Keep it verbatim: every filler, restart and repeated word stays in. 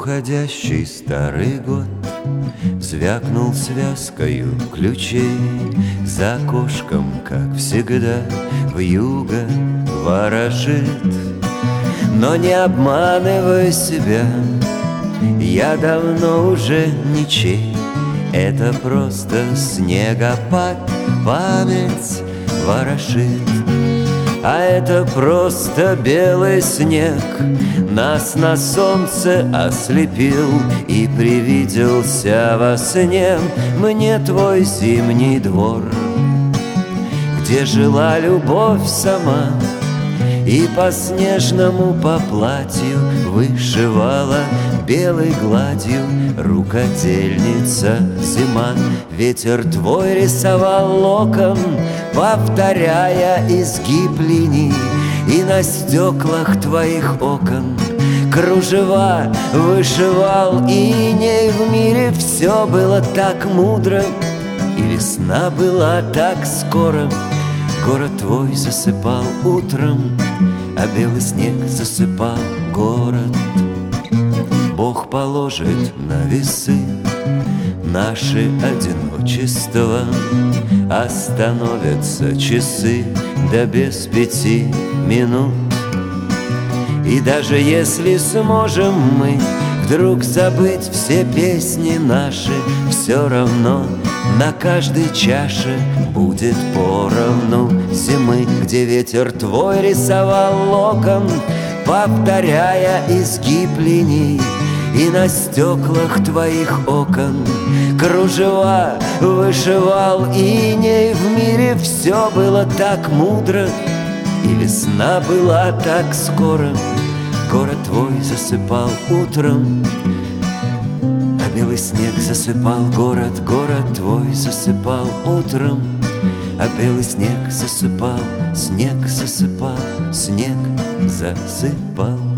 Уходящий старый год звякнул связкою ключей. За окошком, как всегда, вьюга ворожит. Но не обманывай себя, я давно уже ничей. Это просто снегопад, память ворошит. А это просто белый снег нас на солнце ослепил, и привиделся во сне мне твой зимний двор, где жила любовь сама и по снежному по платью вышивала белой гладью рукодельница зима. Ветер твой рисовал локон, повторяя изгиб линий, и на стеклах твоих окон кружева вышивал иней. В мире все было так мудро, и весна была так скоро. Город твой засыпал утром, а белый снег засыпал город. Бог положит на весы наше одиночество, остановятся часы до без пяти минут. И даже если сможем мы вдруг забыть все песни наши, все равно на каждой чаше будет поровну зимы, где ветер твой рисовал локон, повторяя изгиб линий, и на стеклах твоих окон кружева вышивал иней. В мире все было так мудро, и весна была так скоро. Город твой засыпал утром, а белый снег засыпал город. Город твой засыпал утром, а белый снег засыпал. Снег засыпал, снег засыпал.